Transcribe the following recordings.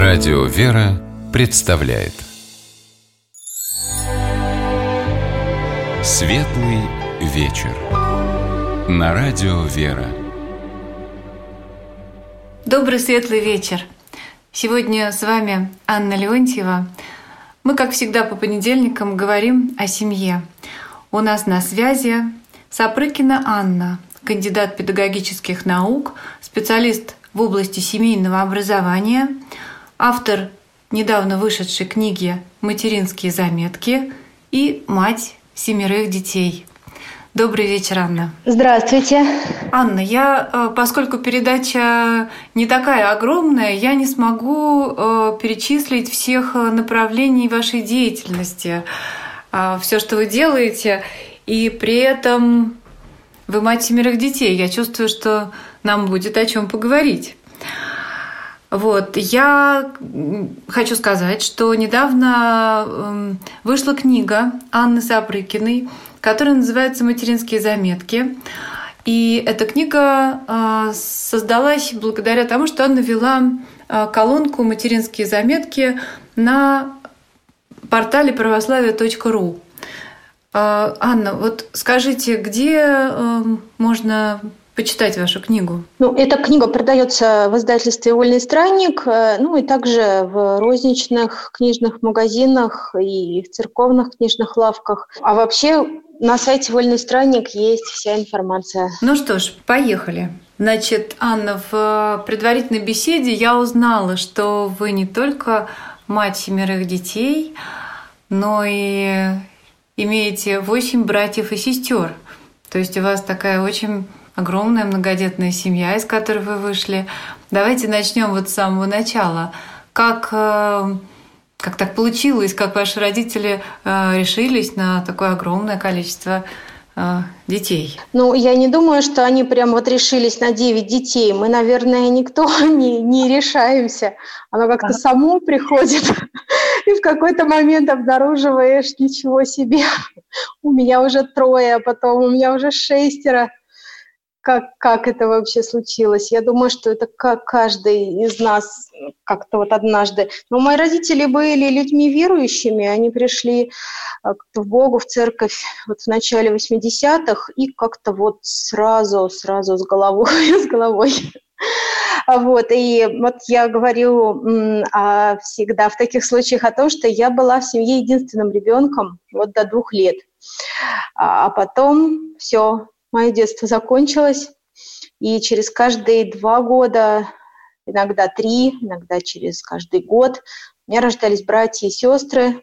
Радио «Вера» представляет Светлый вечер на Радио «Вера». Добрый светлый вечер. Сегодня с вами Анна Леонтьева. Мы, как всегда, по понедельникам говорим о семье. У нас на связи Сапрыкина Анна, кандидат педагогических наук, специалист в области семейного образования, автор недавно вышедшей книги «Материнские заметки» и мать 7 детей. Добрый вечер, Анна. Здравствуйте. Анна, поскольку передача не такая огромная, я не смогу перечислить всех направлений вашей деятельности, все, что вы делаете, и при этом вы мать 7 детей. Я чувствую, что нам будет о чем поговорить. Я хочу сказать, что недавно вышла книга Анны Сапрыкиной, которая называется «Материнские заметки». И эта книга создалась благодаря тому, что Анна вела колонку «Материнские заметки» на портале православие.ру. Анна, скажите, где можно почитать вашу книгу? Эта книга продается в издательстве «Вольный странник», и также в розничных книжных магазинах и в церковных книжных лавках. А вообще на сайте «Вольный странник» есть вся информация. Ну что ж, поехали. Значит, Анна, в предварительной беседе я узнала, что вы не только мать 7 детей, но и имеете 8 братьев и сестер. То есть у вас такая очень огромная многодетная семья, из которой вы вышли. Давайте начнем с самого начала. Как так получилось, как ваши родители решились на такое огромное количество детей? Я не думаю, что они прям решились на 9 детей. Мы, наверное, никто не решаемся. Оно как-то само приходит. И в какой-то момент обнаруживаешь, ничего себе, у меня уже 3, а потом у меня уже 6. Как это вообще случилось? Я думаю, что это как каждый из нас как-то однажды. Но мои родители были людьми верующими, они пришли в Богу, в церковь в начале 80-х и как-то сразу с головой. И я говорю всегда в таких случаях о том, что я была в семье единственным ребенком до 2 лет. А потом все, мое детство закончилось, и через каждые 2 года, иногда 3, иногда через каждый год у меня рождались братья и сестры.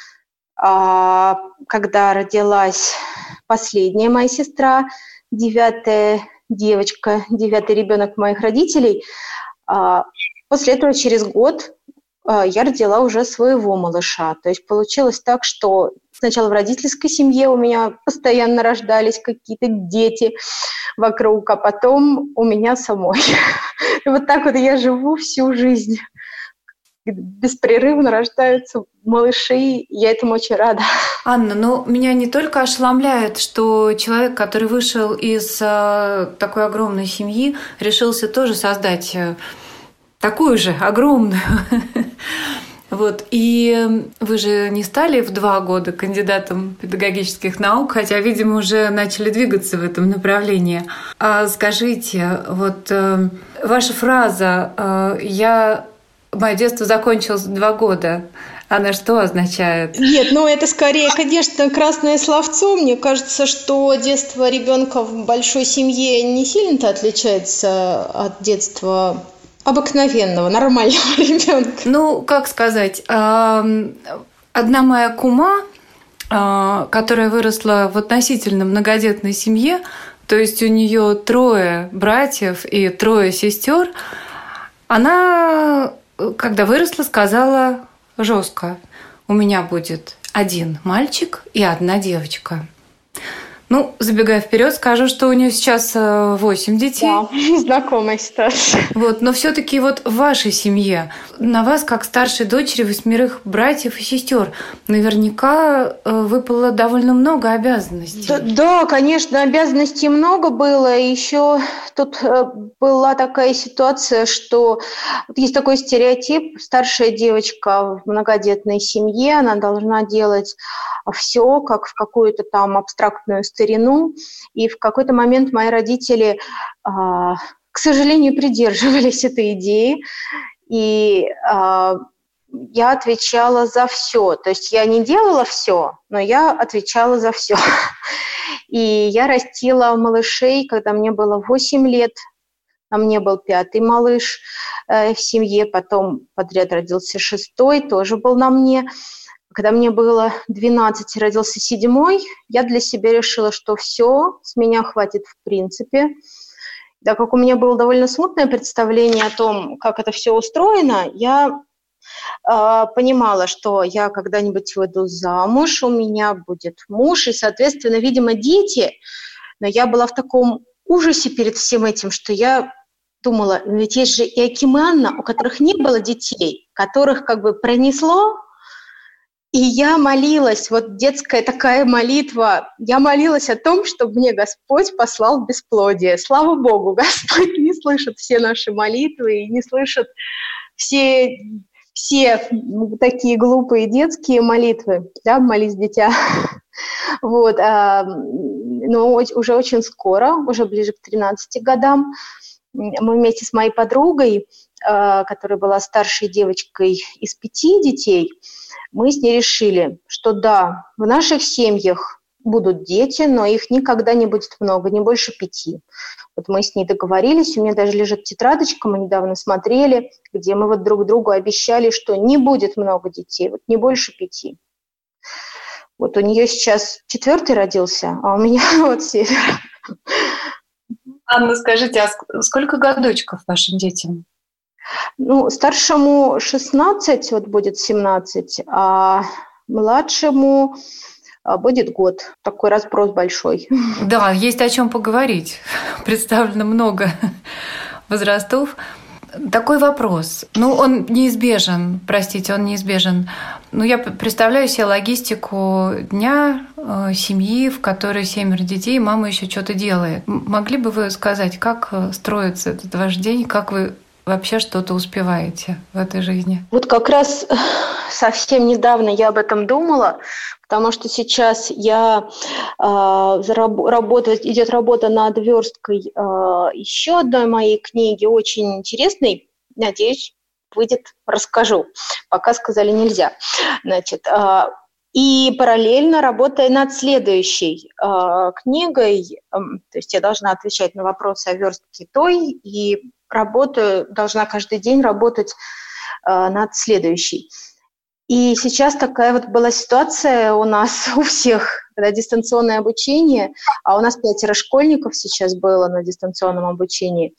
Когда родилась последняя моя сестра, 9-я девочка, 9-й ребенок моих родителей, после этого через год я родила уже своего малыша. То есть получилось так, что сначала в родительской семье у меня постоянно рождались какие-то дети вокруг, а потом у меня самой. И так я живу всю жизнь. Беспрерывно рождаются малыши, я этому очень рада. Анна, меня не только ошеломляет, что человек, который вышел из такой огромной семьи, решился тоже создать такую же огромную. И вы же не стали в 2 года кандидатом педагогических наук, хотя, видимо, уже начали двигаться в этом направлении. А скажите, ваша фраза «Мое детство закончилось в 2 года», она что означает? Нет, это скорее, конечно, красное словцо. Мне кажется, что детство ребенка в большой семье не сильно-то отличается от детства обыкновенного, нормального ребенка. Как сказать, одна моя кума, которая выросла в относительно многодетной семье, то есть у нее 3 братьев и 3 сестер, она, когда выросла, сказала жестко: у меня будет 1 мальчик и 1 девочка. Ну, забегая вперед, скажу, что у нее сейчас 8 детей. Да, знакомая ситуация. Вот, но все-таки вот в вашей семье, на вас, как старшей дочери 8 братьев и сестер, наверняка выпало довольно много обязанностей. Да, конечно, обязанностей много было. Еще тут была такая ситуация, что есть такой стереотип: старшая девочка в многодетной семье, она должна делать все, как в какую-то там абстрактную старину. И в какой-то момент мои родители, к сожалению, придерживались этой идеи. И я отвечала за все. То есть я не делала все, но я отвечала за все. И я растила малышей, когда мне было 8 лет. А мне был 5-й малыш в семье, потом подряд родился 6-й, тоже был на мне. Когда мне было 12, родился 7-й, я для себя решила, что все, с меня хватит в принципе. Так как у меня было довольно смутное представление о том, как это все устроено, я понимала, что я когда-нибудь выйду замуж, у меня будет муж и, соответственно, видимо, дети. Но я была в таком ужасе перед всем этим, что я думала, ведь есть же и Аким и Анна, у которых не было детей, которых как бы пронесло. И я молилась, вот детская такая молитва, я молилась о том, чтобы мне Господь послал бесплодие. Слава Богу, Господь не слышит все наши молитвы и не слышит все такие глупые детские молитвы, да, молись, дитя. Вот, но уже очень скоро, уже ближе к 13 годам, мы вместе с моей подругой, которая была старшей девочкой из 5 детей, мы с ней решили, что да, в наших семьях будут дети, но их никогда не будет много, не больше 5. Вот мы с ней договорились, у меня даже лежит тетрадочка, мы недавно смотрели, где мы вот друг другу обещали, что не будет много детей, вот не больше 5. Вот у нее сейчас 4-й родился, а у меня вот 7. Анна, скажите, а сколько годочков вашим детям? Ну, старшему 16, вот будет 17, а младшему будет год. Такой разброс большой. Да, есть о чем поговорить. Представлено много возрастов. Такой вопрос. Ну, он неизбежен, простите, он неизбежен. Ну, я представляю себе логистику дня семьи, в которой 7 детей, мама еще что-то делает. Могли бы вы сказать, как строится этот ваш день, как вы вообще что-то успеваете в этой жизни? Вот как раз совсем недавно я об этом думала, потому что сейчас идет работа над версткой еще одной моей книги, очень интересной. Надеюсь, выйдет, расскажу. Пока сказали нельзя. Значит, и параллельно работая над следующей книгой, то есть я должна отвечать на вопросы о верстке той, и должна каждый день работать над следующей. И сейчас такая вот была ситуация у нас, у всех, когда дистанционное обучение, а у нас 5 школьников сейчас было на дистанционном обучении.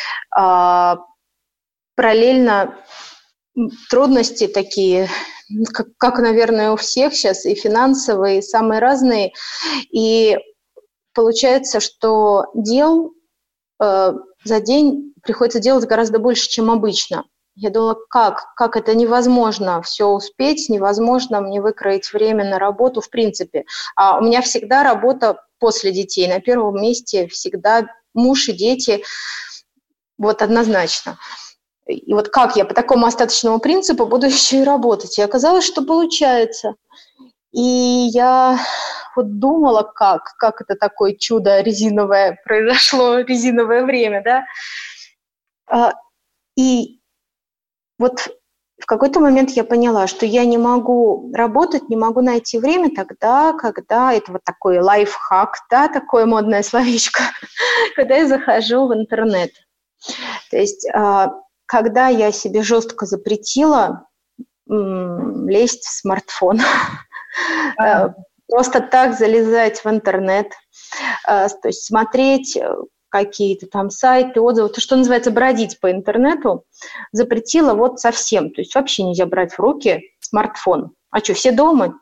Параллельно трудности такие, как, наверное, у всех сейчас, и финансовые, и самые разные. И получается, что дел за день приходится делать гораздо больше, чем обычно. Я думала, как это невозможно все успеть, невозможно мне выкроить время на работу в принципе. А у меня всегда работа после детей. На первом месте всегда муж и дети, вот однозначно. И вот как я по такому остаточному принципу буду еще и работать? И оказалось, что получается. И я вот думала, как это такое чудо резиновое произошло, резиновое время, да? И вот в какой-то момент я поняла, что я не могу работать, не могу найти время тогда, когда это вот такой лайфхак, да, такое модное словечко, когда я захожу в интернет. То есть когда я себе жестко запретила лезть в смартфон, просто так залезать в интернет, то есть смотреть какие-то там сайты, отзывы, то, что называется, бродить по интернету, запретила вот совсем. То есть вообще нельзя брать в руки смартфон. А что, все дома?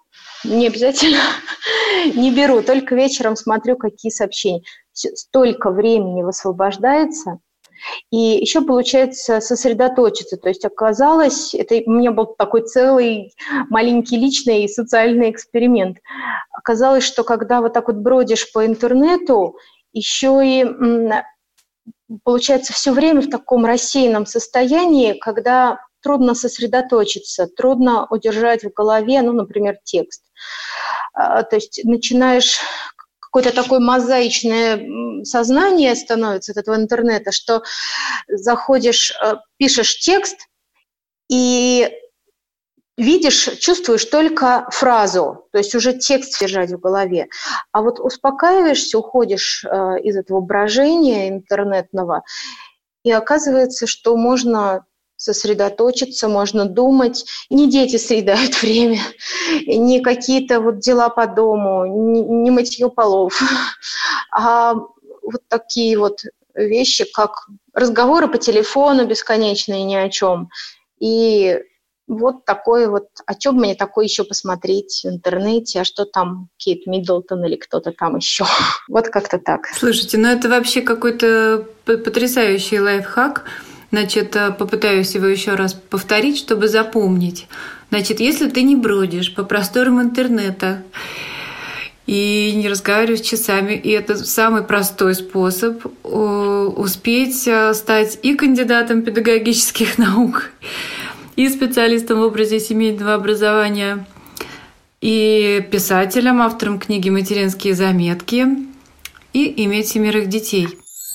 Не обязательно. Не беру, только вечером смотрю, какие сообщения. Столько времени высвобождается. И еще получается сосредоточиться. То есть оказалось, это у меня был такой целый маленький личный социальный эксперимент. Оказалось, что когда вот так вот бродишь по интернету, еще и получается все время в таком рассеянном состоянии, когда трудно сосредоточиться, трудно удержать в голове, например, текст. То есть начинаешь какое-то такое мозаичное сознание становится от этого интернета, что заходишь, пишешь текст и видишь, чувствуешь только фразу, то есть уже текст держать в голове. А вот успокаиваешься, уходишь из этого брожения интернетного, и оказывается, что можно сосредоточиться, можно думать. Не дети съедают время, не какие-то вот дела по дому, не мытье полов, а вот такие вот вещи, как разговоры по телефону бесконечные ни о чем. И вот такое вот, о чем мне такое еще посмотреть в интернете, а что там Кейт Миддлтон или кто-то там еще. Вот как-то так. Слушайте, это вообще какой-то потрясающий лайфхак. Значит, попытаюсь его еще раз повторить, чтобы запомнить. Значит, если ты не бродишь по просторам интернета и не разговариваешь часами, и это самый простой способ успеть стать и кандидатом педагогических наук, и специалистом в области семейного образования, и писателем, автором книги «Материнские заметки», и иметь 7 детей.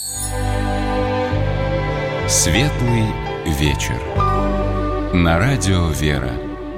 Светлый вечер. На радио «Вера».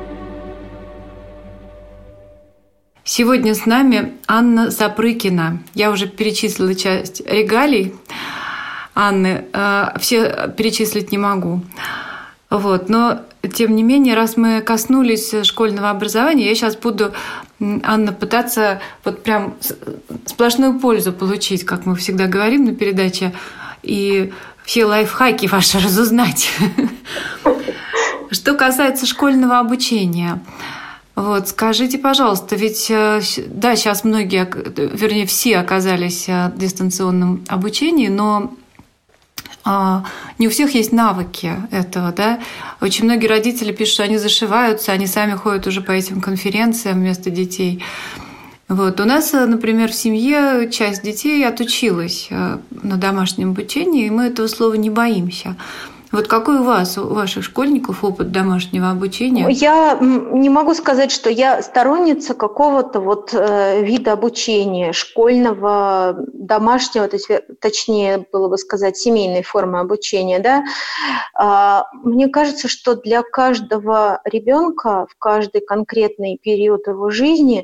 Сегодня с нами Анна Сапрыкина. Я уже перечислила часть регалий Анны. Все перечислить не могу. Но, тем не менее, раз мы коснулись школьного образования, я сейчас буду, Анна, пытаться вот прям сплошную пользу получить, как мы всегда говорим на передаче, и все лайфхаки ваши разузнать. Что касается школьного обучения, скажите, пожалуйста, ведь да, сейчас многие, вернее, все оказались в дистанционном обучении, но не у всех есть навыки этого, да? Очень многие родители пишут, что они зашиваются, они сами ходят уже по этим конференциям вместо детей. У нас, например, в семье часть детей отучилась на домашнем обучении, и мы этого слова не боимся. Какой у ваших школьников опыт домашнего обучения? Я не могу сказать, что я сторонница какого-то вида обучения, школьного, домашнего, точнее было бы сказать, семейной формы обучения. Да? Мне кажется, что для каждого ребенка в каждый конкретный период его жизни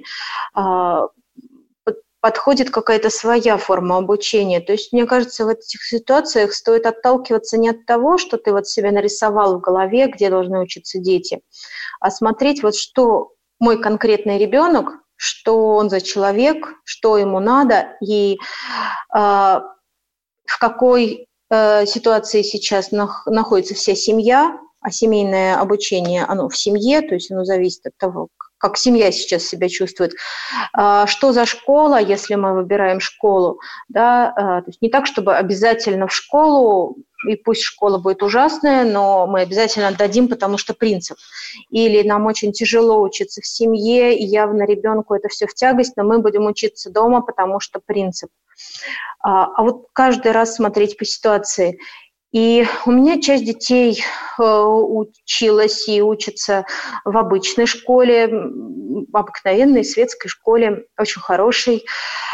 подходит какая-то своя форма обучения. То есть, мне кажется, в этих ситуациях стоит отталкиваться не от того, что ты себе нарисовал в голове, где должны учиться дети, а смотреть, что мой конкретный ребенок, что он за человек, что ему надо, и в какой ситуации сейчас находится вся семья, а семейное обучение, оно в семье, то есть оно зависит от того, как семья сейчас себя чувствует. Что за школа, если мы выбираем школу? Да? То есть не так, чтобы обязательно в школу, и пусть школа будет ужасная, но мы обязательно отдадим, потому что принцип. Или нам очень тяжело учиться в семье, и явно ребенку это все в тягость, но мы будем учиться дома, потому что принцип. А каждый раз смотреть по ситуации. И у меня часть детей училась и учится в обычной школе, в обыкновенной светской школе, очень хорошей.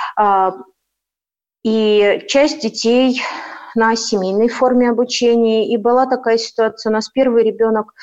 И часть детей на семейной форме обучения. И была такая ситуация. У нас первый ребенок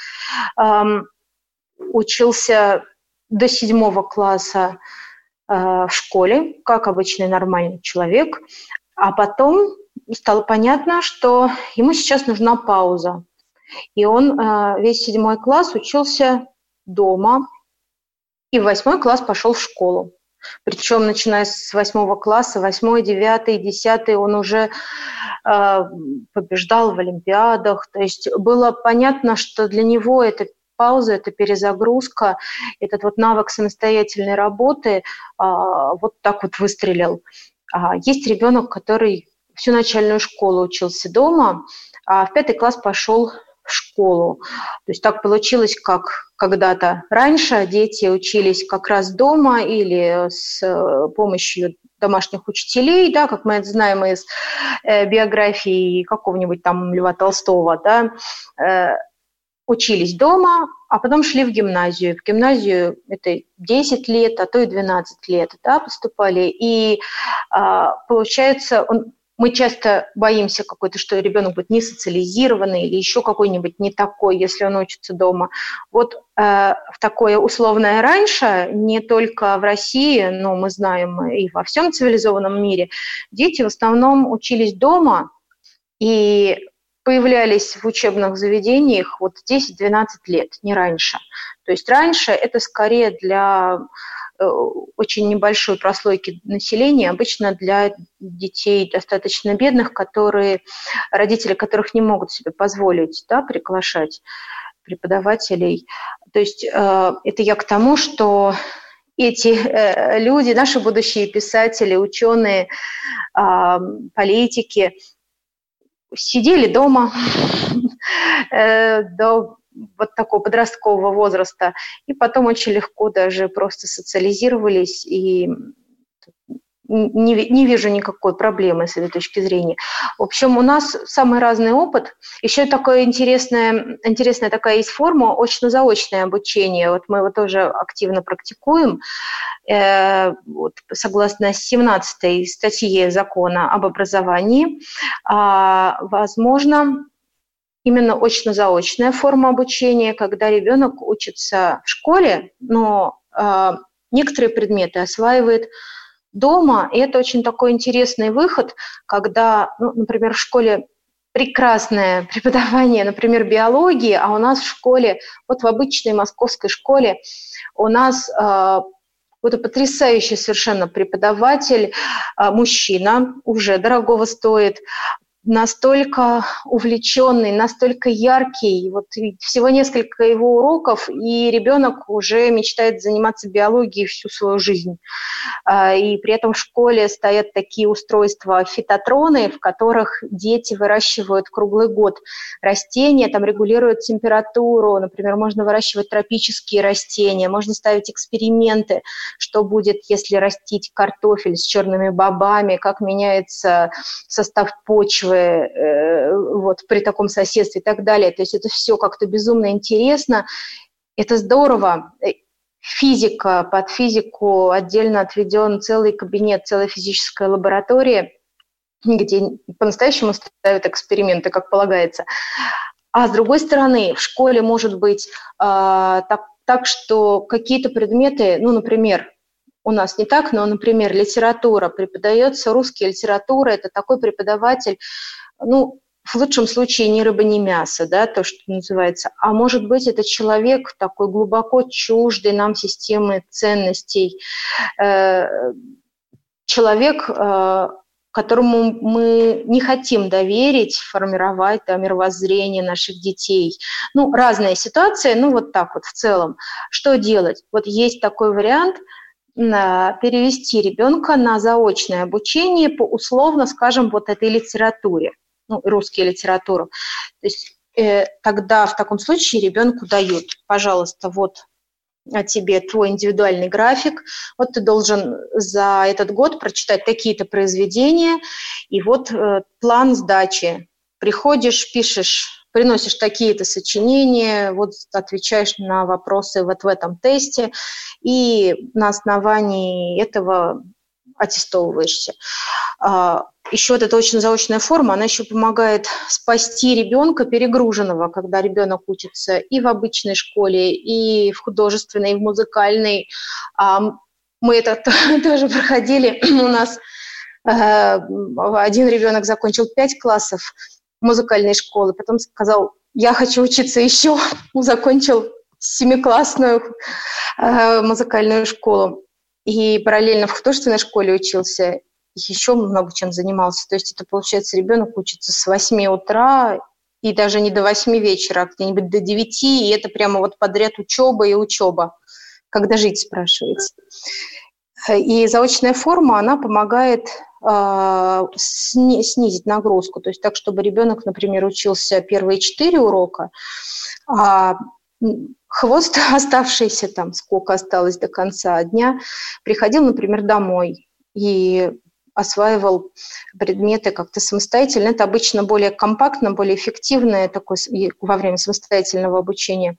учился до 7 класса в школе, как обычный нормальный человек. А потом стало понятно, что ему сейчас нужна пауза. И он весь 7 класс учился дома, и в 8 класс пошел в школу. Причем, начиная с 8 класса, 8, 9, 10 он уже побеждал в олимпиадах. То есть было понятно, что для него это пауза, это перезагрузка, этот вот навык самостоятельной работы вот так вот выстрелил. Есть ребенок, который всю начальную школу учился дома, а в 5 класс пошел в школу. То есть так получилось, как когда-то раньше дети учились как раз дома или с помощью домашних учителей, да, как мы это знаем из биографии какого-нибудь там Льва Толстого, да, учились дома, а потом шли в гимназию. В гимназию это 10 лет, а то и 12 лет, да, поступали. И получается, мы часто боимся какой-то, что ребенок будет не социализированный или еще какой-нибудь не такой, если он учится дома. Вот в такое условное раньше, не только в России, но мы знаем и во всем цивилизованном мире, дети в основном учились дома и появлялись в учебных заведениях вот 10-12 лет, не раньше. То есть раньше это скорее для очень небольшой прослойки населения, обычно для детей достаточно бедных, родители которых не могут себе позволить, да, приглашать преподавателей. То есть это я к тому, что эти люди, наши будущие писатели, ученые, политики, сидели дома до вот такого подросткового возраста, и потом очень легко даже просто социализировались, и не вижу никакой проблемы с этой точки зрения. В общем, у нас самый разный опыт. Еще такая интересная такая есть форма очно-заочное обучение. Вот мы его тоже активно практикуем. Вот, согласно 17-й статье закона об образовании, возможно, именно очно-заочная форма обучения, когда ребенок учится в школе, но некоторые предметы осваивает дома, и это очень такой интересный выход, когда, например, в школе прекрасное преподавание, например, биологии, а у нас в школе, вот в обычной московской школе, у нас какой-то потрясающий совершенно преподаватель, мужчина, уже дорогого стоит, настолько увлеченный, настолько яркий. Вот всего несколько его уроков, и ребенок уже мечтает заниматься биологией всю свою жизнь. И при этом в школе стоят такие устройства, фитотроны, в которых дети выращивают круглый год растения, там регулируют температуру, например, можно выращивать тропические растения, можно ставить эксперименты, что будет, если растить картофель с черными бобами, как меняется состав почвы, вот при таком соседстве и так далее. То есть это все как-то безумно интересно. Это здорово. Физика, под физику отдельно отведен целый кабинет, целая физическая лаборатория, где по-настоящему ставят эксперименты, как полагается. А с другой стороны, в школе может быть так, что какие-то предметы, например, у нас не так, но, например, литература преподается, русская литература, это такой преподаватель, в лучшем случае ни рыба, ни мясо, да, то, что называется. А может быть, это человек такой глубоко чуждый нам системы ценностей, человек, которому мы не хотим доверить формировать мировоззрение наших детей. Разная ситуация, вот так вот в целом. Что делать? Вот есть такой вариант – перевести ребенка на заочное обучение по условно, скажем, вот этой литературе, русскую литературу. То есть тогда в таком случае ребенку дают, пожалуйста, вот тебе твой индивидуальный график, вот ты должен за этот год прочитать такие-то произведения, и вот план сдачи. Приходишь, пишешь, приносишь такие-то сочинения, вот отвечаешь на вопросы вот в этом тесте, и на основании этого аттестовываешься. Еще вот эта очно-заочная форма, она еще помогает спасти ребенка перегруженного, когда ребенок учится и в обычной школе, и в художественной, и в музыкальной. Мы это тоже проходили. У нас один ребенок закончил 5 классов музыкальной школы, потом сказал, я хочу учиться еще, закончил 7-классную музыкальную школу и параллельно в художественной школе учился, еще много чем занимался. То есть это, получается, ребенок учится с 8 утра и даже не до 8 вечера, а где-нибудь до 9, и это прямо вот подряд учеба и учеба. Когда жить, спрашивается. И заочная форма, она помогает снизить нагрузку, то есть так, чтобы ребенок, например, учился первые 4 урока, а хвост оставшийся там, сколько осталось до конца дня, приходил, например, домой и осваивал предметы как-то самостоятельно. Это обычно более компактно, более эффективно такое во время самостоятельного обучения.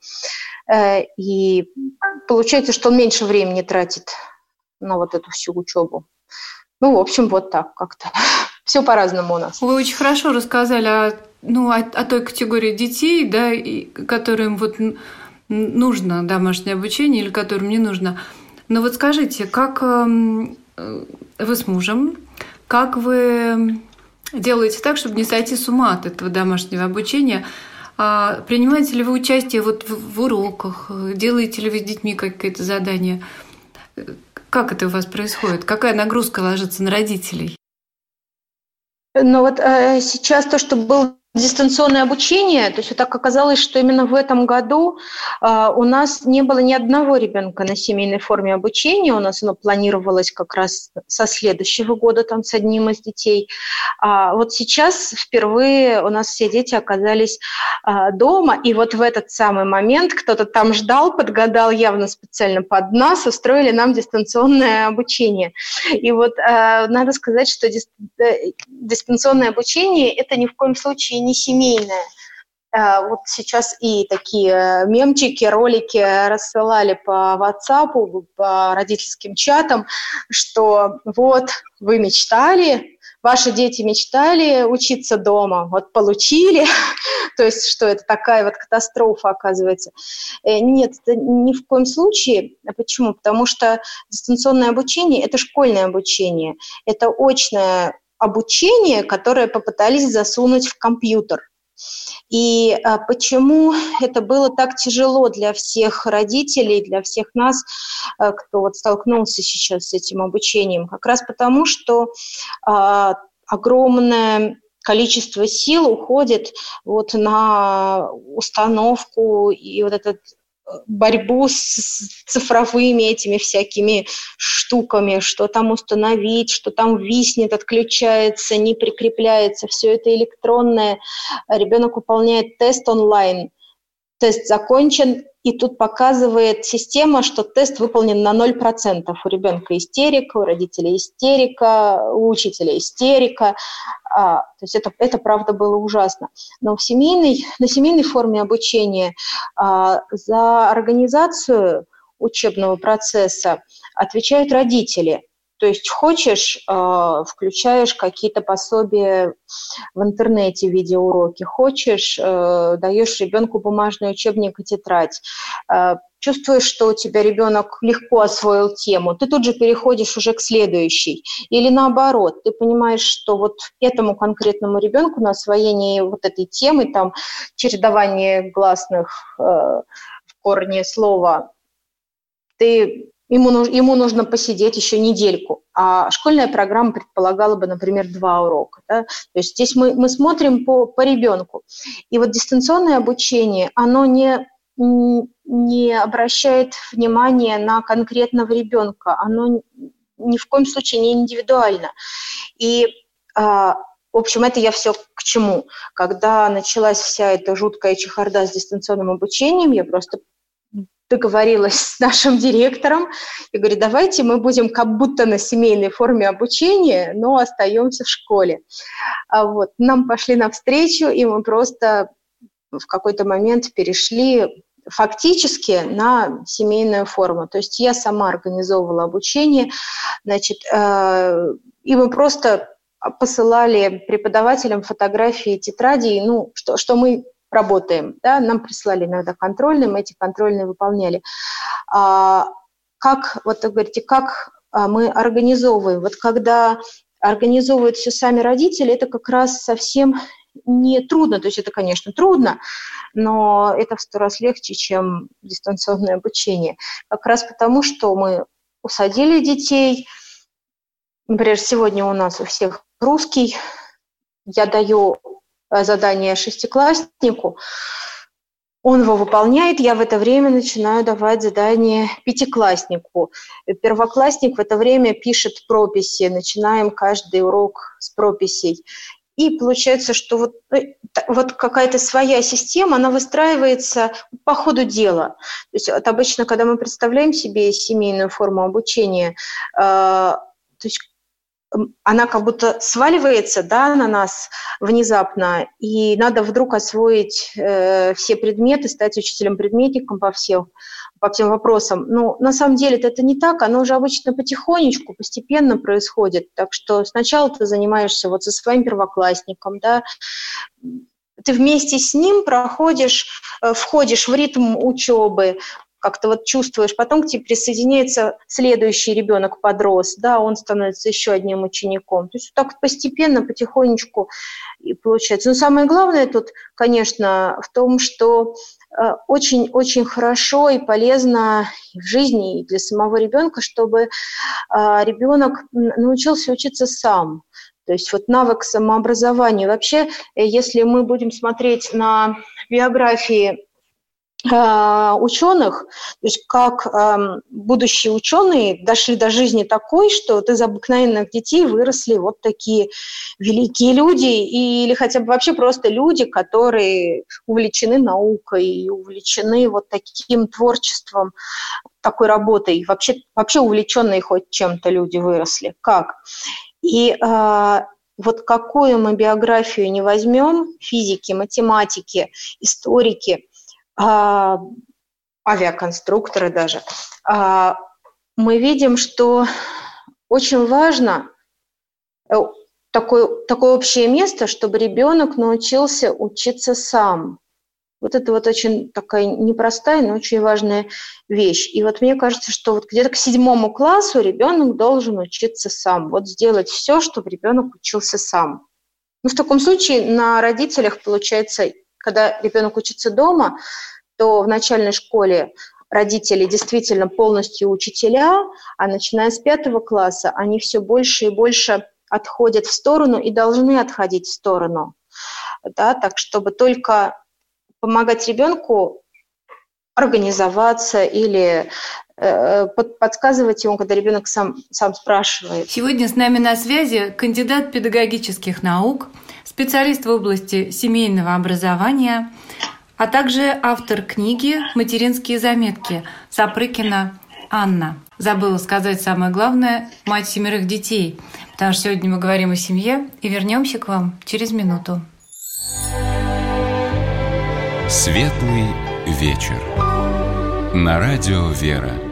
И получается, что он меньше времени тратит на вот эту всю учебу. Ну, в общем, вот так как-то. Все по-разному у нас. Вы очень хорошо рассказали о той категории детей, да, которым вот нужно домашнее обучение или которым не нужно. Но вот скажите, как вы с мужем, как вы делаете так, чтобы не сойти с ума от этого домашнего обучения? Принимаете ли вы участие вот в уроках? Делаете ли вы с детьми какие-то задания? Как это у вас происходит? Какая нагрузка ложится на родителей? Ну вот сейчас то, что было дистанционное обучение, то есть вот так оказалось, что именно в этом году у нас не было ни одного ребенка на семейной форме обучения. У нас оно планировалось как раз со следующего года, там, с одним из детей. А вот сейчас впервые у нас все дети оказались дома, и вот в этот самый момент кто-то там ждал, подгадал явно специально под нас, устроили нам дистанционное обучение. И вот надо сказать, что дистанционное обучение – это ни в коем случае не семейное. Вот сейчас и такие мемчики, ролики рассылали по WhatsApp, по родительским чатам, что вот вы мечтали, ваши дети мечтали учиться дома, вот получили, то есть что это такая вот катастрофа оказывается. Нет, это ни в коем случае. Почему? Потому что дистанционное обучение – это школьное обучение, это очное обучение, которое попытались засунуть в компьютер. И почему это было так тяжело для всех родителей, для всех нас, кто вот столкнулся сейчас с этим обучением? Как раз потому, что огромное количество сил уходит вот на установку и вот этот борьбу с цифровыми этими всякими штуками, что там установить, что там виснет, отключается, не прикрепляется, все это электронное. Ребенок выполняет тест онлайн, тест закончен, и тут показывает система, что тест выполнен на 0%. У ребенка истерика, у родителей истерика, у учителя истерика. То есть это правда было ужасно. Но на семейной форме обучения за организацию учебного процесса отвечают родители. То есть хочешь, включаешь какие-то пособия в интернете, видеоуроки, хочешь, даешь ребенку бумажный учебник и тетрадь. Чувствуешь, что у тебя ребенок легко освоил тему, ты тут же переходишь уже к следующей. Или наоборот, ты понимаешь, что вот этому конкретному ребенку на освоение вот этой темы, там, чередование гласных в корне слова, Ему нужно посидеть еще недельку, а школьная программа предполагала бы, например, 2 урока. Да? То есть здесь мы смотрим по ребенку. И вот дистанционное обучение, оно не обращает внимания на конкретного ребенка, оно ни в коем случае не индивидуально. И в общем, это я все к чему. Когда началась вся эта жуткая чехарда с дистанционным обучением, я просто договорилась с нашим директором и говорю, давайте мы будем как будто на семейной форме обучения, но остаемся в школе. Вот. Нам пошли навстречу, и мы просто в какой-то момент перешли фактически на семейную форму. То есть я сама организовывала обучение, значит, и мы просто посылали преподавателям фотографии тетрадей, что мы работаем, да, нам прислали иногда контрольные, мы эти контрольные выполняли. Как, вот вы говорите, как мы организовываем? Вот когда организовывают все сами родители, это как раз совсем не трудно, то есть это, конечно, трудно, но это в 100 раз легче, чем дистанционное обучение. Как раз потому, что мы усадили детей, например, сегодня у нас у всех русский, я даю задание шестикласснику, он его выполняет, я в это время начинаю давать задание пятикласснику. Первоклассник в это время пишет прописи, начинаем каждый урок с прописей. И получается, что вот какая-то своя система, она выстраивается по ходу дела. То есть вот обычно, когда мы представляем себе семейную форму обучения, то есть она как будто сваливается, да, на нас внезапно, и надо вдруг освоить все предметы, стать учителем-предметником по всем вопросам. Но на самом деле это не так, оно уже обычно потихонечку, постепенно происходит. Так что сначала ты занимаешься вот со своим первоклассником, да, ты вместе с ним входишь в ритм учебы, как-то вот чувствуешь, потом к тебе присоединяется следующий ребенок, подрос, да, он становится еще одним учеником. То есть вот так постепенно, потихонечку и получается. Но самое главное тут, конечно, в том, что очень-очень хорошо и полезно в жизни и для самого ребенка, чтобы ребенок научился учиться сам. То есть вот навык самообразования. Вообще, если мы будем смотреть на биографии ученых, то есть как будущие ученые дошли до жизни такой, что вот из обыкновенных детей выросли вот такие великие люди, или хотя бы вообще просто люди, которые увлечены наукой и увлечены вот таким творчеством, такой работой, вообще увлеченные хоть чем-то люди выросли. Как? И вот какую мы биографию не возьмем, физики, математики, историки, авиаконструкторы даже, мы видим, что очень важно такое общее место, чтобы ребенок научился учиться сам. Вот это вот очень такая непростая, но очень важная вещь. И вот мне кажется, что вот где-то к 7 классу ребенок должен учиться сам. Вот сделать все, чтобы ребенок учился сам. Ну, в таком случае на родителях, получается, когда ребенок учится дома, то в начальной школе родители действительно полностью учителя, а начиная с 5 класса они все больше и больше отходят в сторону и должны отходить в сторону. Да, так, чтобы только помогать ребенку организоваться или подсказывать ему, когда ребенок сам спрашивает. Сегодня с нами на связи кандидат педагогических наук, специалист в области семейного образования, а также автор книги «Материнские заметки» Сапрыкина Анна. Забыла сказать самое главное – мать 7 детей, потому что сегодня мы говорим о семье и вернемся к вам через минуту. Светлый вечер. На радио «Вера».